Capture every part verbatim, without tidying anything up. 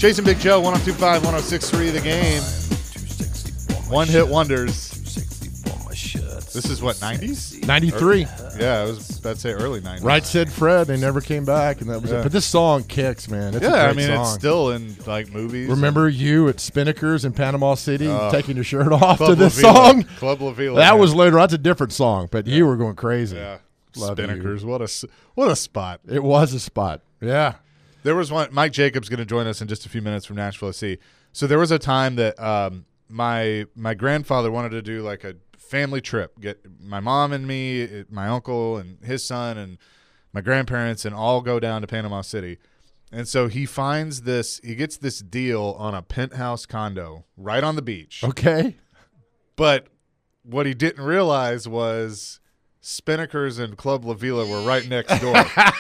Chasing Big Joe, one oh two point five, one oh six point three The Game. One hit wonders. This is what, nineties? ninety-three. Yeah, it was, I'd say early nineties. Right said Fred. They never came back, and that was Yeah. it. But this song kicks, man. It's yeah, a great I mean, song. it's still in like movies. Remember you at Spinnaker's in Panama City Uh, taking your shirt off Club to this La Vila. song? Club La Vila. That man. was later. That's a different song, but you were going crazy. Yeah. Love you. Spinnakers. What a, s- what a spot. It was a spot. Yeah. There was one. Mike Jacobs going to join us in just a few minutes from Nashville S C. So there was a time that um, my my grandfather wanted to do like a family trip. Get my mom and me, my uncle and his son, and my grandparents, and all go down to Panama City. And so he finds this. He gets this deal on a penthouse condo right on the beach. Okay. But what he didn't realize was Spinnakers and Club La Vila were right next door.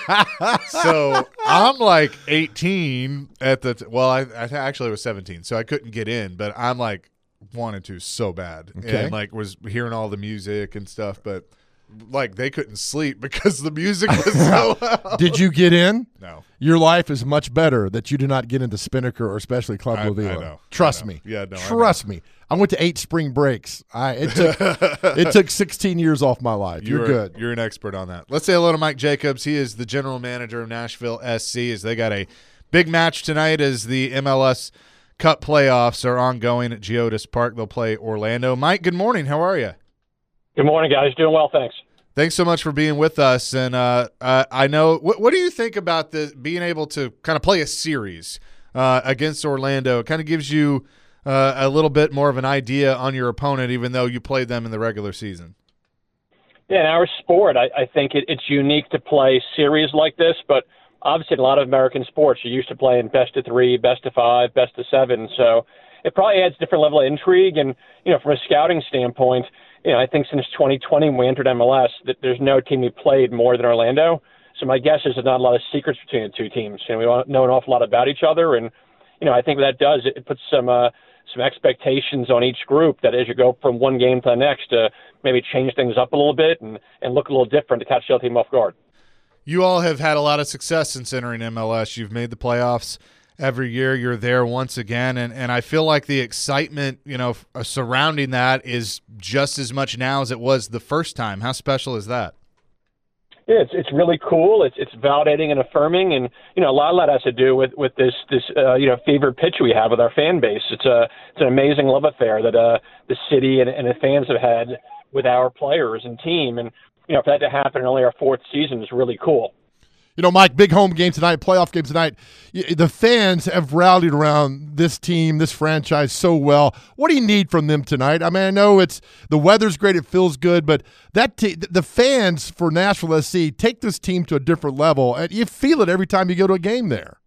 So I'm like eighteen at the t- well, I, I actually was seventeen, so I couldn't get in, but I'm like wanted to so bad, Okay. and like was hearing all the music and stuff, but like they couldn't sleep because the music was so loud. Did you get in? No. Your life is much better that you did not get into Spinnaker or especially Club I- La I Vila. know. Trust I know. me. Yeah, no, I know. Trust me. I went to eight spring breaks. I it took it took sixteen years off my life. You're, You're good. You're an expert on that. Let's say hello to Mike Jacobs. He is the general manager of Nashville S C as they got a big match tonight as the M L S Cup playoffs are ongoing at Geodis Park. They'll play Orlando. Mike, good morning. How are you? Good morning, guys. Doing well, thanks. Thanks so much for being with us. And uh, uh, I know, what, what do you think about the being able to kind of play a series uh, against Orlando? It kind of gives you uh, a little bit more of an idea on your opponent, even though you played them in the regular season. Yeah, in our sport, I, I think it, it's unique to play series like this, but obviously in a lot of American sports, you're used to playing best of three, best of five, best of seven. So it probably adds a different level of intrigue. And, you know, from a scouting standpoint, you know, I think since twenty twenty when we entered M L S, that there's no team we played more than Orlando. So my guess is there's not a lot of secrets between the two teams. You know, we all know an awful lot about each other. And, you know, I think what that does, it, it puts some uh, some expectations on each group that as you go from one game to the next, uh, maybe change things up a little bit and, and look a little different to catch the other team off guard. You all have had a lot of success since entering M L S. You've made the playoffs every year. You're there once again, and, and I feel like the excitement, you know, f- surrounding that is just as much now as it was the first time. How special is that? Yeah, it's it's really cool. It's it's validating and affirming, and you know a lot of that has to do with with this this uh, you know favorite pitch we have with our fan base. It's a it's an amazing love affair that uh the city and, and the fans have had with our players and team, and you know for that to happen in only our fourth season is really cool. You know, Mike, big home game tonight, playoff game tonight. Y- The fans have rallied around this team, this franchise so well. What do you need from them tonight? I mean, I know it's the weather's great, it feels good, but that te- the fans for Nashville S C take this team to a different level, and you feel it every time you go to a game there.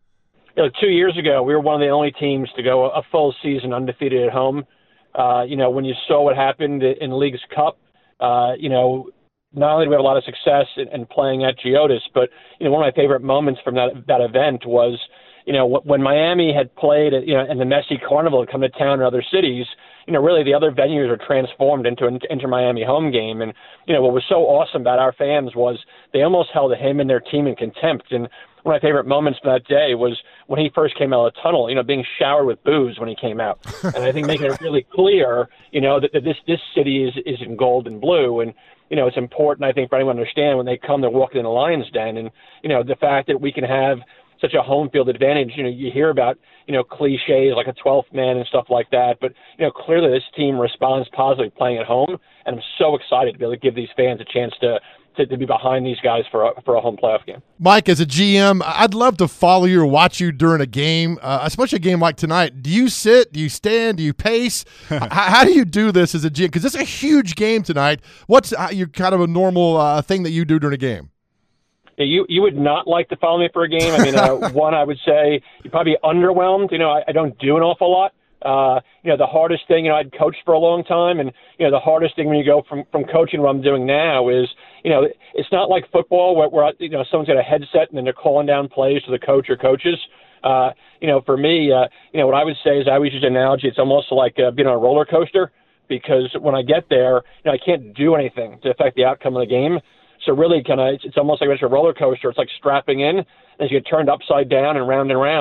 You know, two years ago, we were one of the only teams to go a full season undefeated at home. Uh, you know, when you saw what happened in League's Cup, uh, you know, not only do we have a lot of success in, in playing at Geodis, but, you know, one of my favorite moments from that that event was, you know, when Miami had played, at, you know, and the Messi Carnival had come to town in other cities, you know, really the other venues are transformed into an Inter-Miami home game. And, you know, what was so awesome about our fans was they almost held him and their team in contempt. And one of my favorite moments from that day was when he first came out of the tunnel, you know, being showered with booze when he came out. And I think making it really clear, you know, that, that this, this city is, is in gold and blue. And, you know, it's important, I think, for anyone to understand when they come, they're walking in the Lion's Den. And, you know, the fact that we can have such a home field advantage, you know, you hear about, you know, cliches like a twelfth man and stuff like that. But, you know, clearly this team responds positively playing at home. And I'm so excited to be able to give these fans a chance to to, to be behind these guys for a, for a home playoff game. Mike, as a G M, I'd love to follow you or watch you during a game, uh, especially a game like tonight. Do you sit? Do you stand? Do you pace? how, how do you do this as a G M? Because it's a huge game tonight. What's uh, your kind of a normal uh, thing that you do during a game? Yeah, you you would not like to follow me for a game. I mean, uh, one, I would say you'd probably be underwhelmed. You know, I, I don't do an awful lot. Uh, you know, the hardest thing, you know, I'd coached for a long time, and, you know, the hardest thing when you go from, from coaching to what I'm doing now is, you know, it's not like football where, where, you know, someone's got a headset and then they're calling down plays to the coach or coaches. Uh, you know, for me, uh, you know, what I would say is I always use an analogy. It's almost like uh, being on a roller coaster, because when I get there, you know, I can't do anything to affect the outcome of the game. So really kind of, it's, it's almost like it's a roller coaster. It's like strapping in as you get turned upside down and round and round.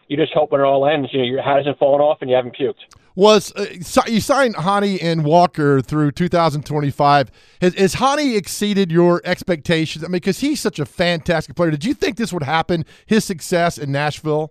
you just hope when it all ends, you know, your hat hasn't fallen off and you haven't puked. Was uh, so you signed Hani and Walker through two thousand twenty-five. Has, has Hani exceeded your expectations? I mean, because he's such a fantastic player. Did you think this would happen, his success in Nashville?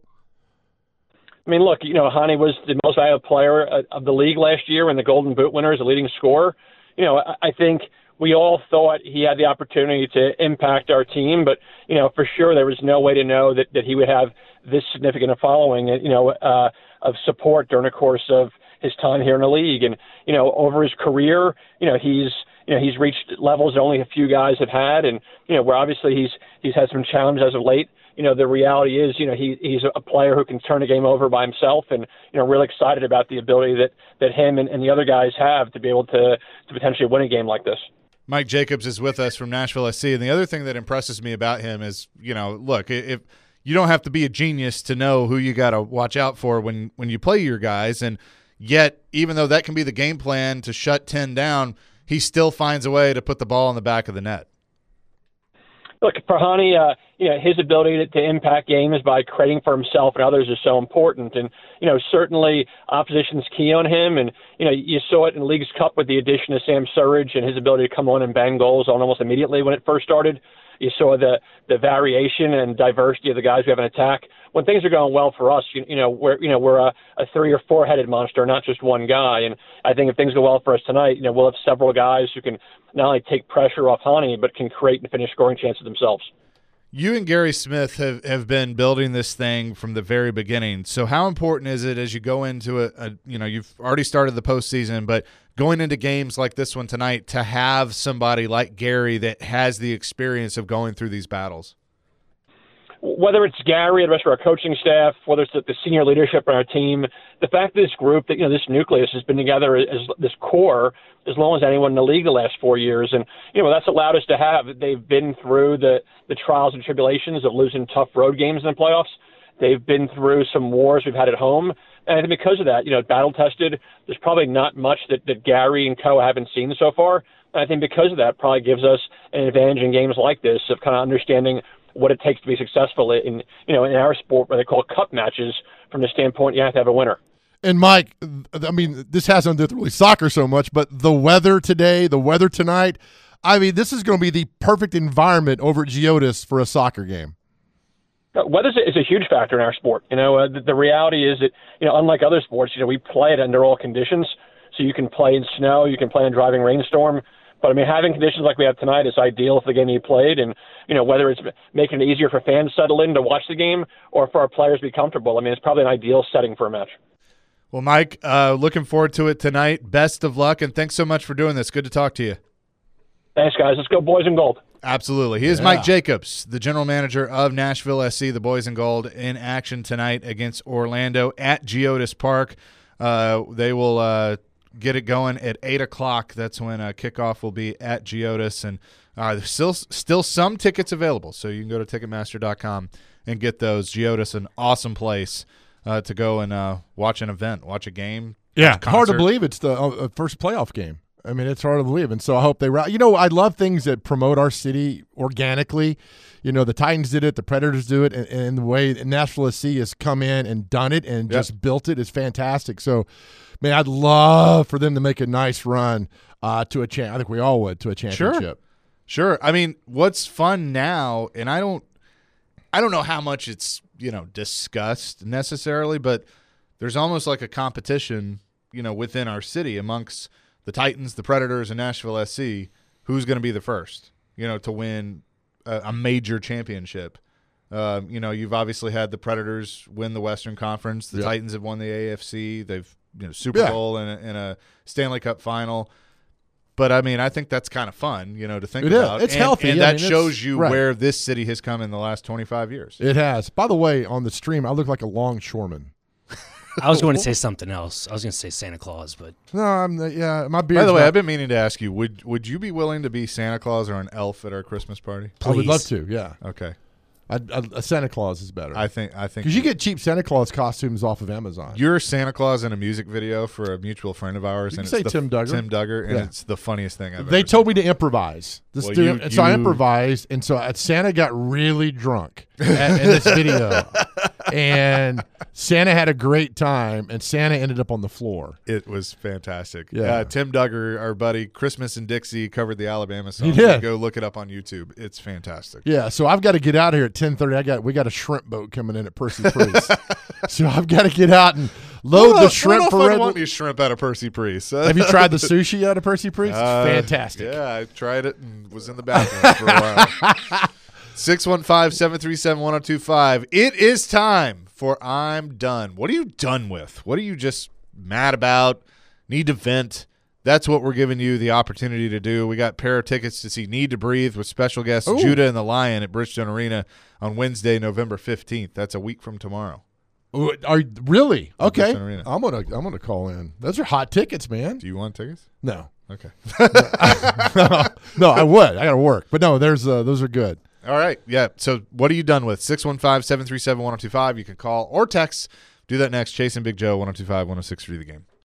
I mean, look, you know, Hani was the most valuable player of the league last year and the Golden Boot winner as a leading scorer. You know, I think we all thought he had the opportunity to impact our team, but, you know, for sure there was no way to know that, that he would have this significant a following, you know, uh, of support during the course of his time here in the league. And, you know, over his career, you know, he's, you know, he's reached levels that only a few guys have had. And, you know, where obviously he's, he's had some challenges as of late. You know, the reality is, you know, he, he's a player who can turn a game over by himself, and, you know, really excited about the ability that, that him and, and the other guys have to be able to, to potentially win a game like this. Mike Jacobs is with us from Nashville S C, and the other thing that impresses me about him is, you know, look, if you don't have to be a genius to know who you got to watch out for when, when you play your guys, and yet even though that can be the game plan to shut ten down, he still finds a way to put the ball in the back of the net. Look, for Hani, uh, you know, his ability to, to impact games by creating for himself and others is so important. And, you know, certainly opposition's key on him. And, you know, you saw it in Leagues Cup with the addition of Sam Surridge and his ability to come on and bang goals on almost immediately when it first started. You saw the, the variation and diversity of the guys we have in attack. When things are going well for us, you, you know, we're, you know, we're a, a three or four headed monster, not just one guy. And I think if things go well for us tonight, you know, we'll have several guys who can not only take pressure off Hani, but can create and finish scoring chances themselves. You and Gary Smith have, have been building this thing from the very beginning. So how important is it as you go into a, a you know, you've already started the postseason, but going into games like this one tonight to have somebody like Gary that has the experience of going through these battles? Whether it's Gary and the rest of our coaching staff, whether it's the senior leadership on our team, the fact that this group, that you know, this nucleus has been together as this core as long as anyone in the league the last four years, and you know that's allowed us to have. They've been through the the trials and tribulations of losing tough road games in the playoffs. They've been through some wars we've had at home, and I think because of that, you know, battle tested. There's probably not much that, that Gary and co haven't seen so far, and I think because of that, probably gives us an advantage in games like this of kind of understanding what it takes to be successful in, you know, in our sport, what they call cup matches, from the standpoint you have to have a winner. And Mike, I mean, this hasn't done really soccer so much, but the weather today, the weather tonight, I mean, this is going to be the perfect environment over at Geodis for a soccer game. Weather is a huge factor in our sport. You know, uh, the, the reality is that, you know, unlike other sports, you know, we play it under all conditions. So you can play in snow, you can play in driving rainstorm. But, I mean, having conditions like we have tonight is ideal for the game you played. And, you know, whether it's making it easier for fans to settle in to watch the game or for our players to be comfortable, I mean, it's probably an ideal setting for a match. Well, Mike, uh, looking forward to it tonight. Best of luck, and thanks so much for doing this. Good to talk to you. Thanks, guys. Let's go boys in gold. Absolutely. He is Yeah. Mike Jacobs, the general manager of Nashville S C, the Boys in Gold, in action tonight against Orlando at Geodis Park. Uh, they will uh, – get it going at eight o'clock. That's when uh, kickoff will be at Geodis. And uh, there's still, still some tickets available, so you can go to Ticketmaster dot com and get those. Geodis, an awesome place uh, to go and uh, watch an event, watch a game. Yeah, concert. hard to believe it's the uh, first playoff game. I mean, it's hard to believe. And so I hope they – you know, I love things that promote our city organically. You know, the Titans did it, the Predators do it, and, and the way Nashville S C has come in and done it and yep. just built it is fantastic. So, man, I'd love for them to make a nice run uh, to a champ. I think we all would, to a championship. Sure. Sure. I mean, what's fun now, and I don't I don't know how much it's, you know, discussed necessarily, but there's almost like a competition, you know, within our city amongst the Titans, the Predators, and Nashville S C, who's going to be the first, you know, to win a, a major championship. Uh, you know, you've obviously had the Predators win the Western Conference. The yep. Titans have won the A F C. They've, you know, Super yeah. Bowl and a, and a Stanley Cup final. But, I mean, I think that's kind of fun, you know, to think it about. Is. It's and, healthy. And yeah, that I mean, shows you right. where this city has come in the last twenty-five years. It has. By the way, on the stream, I look like a longshoreman. I was going to say something else. I was going to say Santa Claus, but no, I'm the, yeah, my beard. By the way, not, I've been meaning to ask you: would would you be willing to be Santa Claus or an elf at our Christmas party? I would Please. love to. Yeah. Okay. I, I, a Santa Claus is better. I think I think because you get cheap Santa Claus costumes off of Amazon. You're Santa Claus in a music video for a mutual friend of ours, You and can it's say the, Tim Duggar. Tim Duggar, and Yeah. it's the funniest thing I've They ever told seen. me to improvise. This Well, dude, you- and so I you- improvised, and so Santa got really drunk at, in this video. and Santa had a great time, and Santa ended up on the floor. It was fantastic. Yeah. Uh, Tim Duggar, our buddy, Christmas in Dixie, covered the Alabama song. He did. Go look it up on YouTube. It's fantastic. Yeah, so I've got to get out of here at ten thirty. I got we got a shrimp boat coming in at Percy Priest, so I've got to get out and load the shrimp for I Red. want me shrimp out of Percy Priest. Have you tried the sushi out of Percy Priest? It's Uh, fantastic. Yeah, I tried it and was in the bathroom for a while. six one five, seven three seven, one oh two five. It is time for I'm Done. What are you done with? What are you just mad about? Need to vent? That's what we're giving you the opportunity to do. We got a pair of tickets to see Need to Breathe with special guest Ooh. Judah and the Lion at Bridgestone Arena on Wednesday, November fifteenth. That's a week from tomorrow. Ooh, Are really okay? Bridgestone Arena. I'm gonna I'm gonna call in. Those are hot tickets, man. Do you want tickets? No, Okay. no, I would. I gotta work, but no, there's uh, those are good. All right. Yeah. So what are you done with? six one five, seven three seven, one oh two five. You can call or text. Do that next. Chasing Big Joe, one oh two five, one oh six three The Game.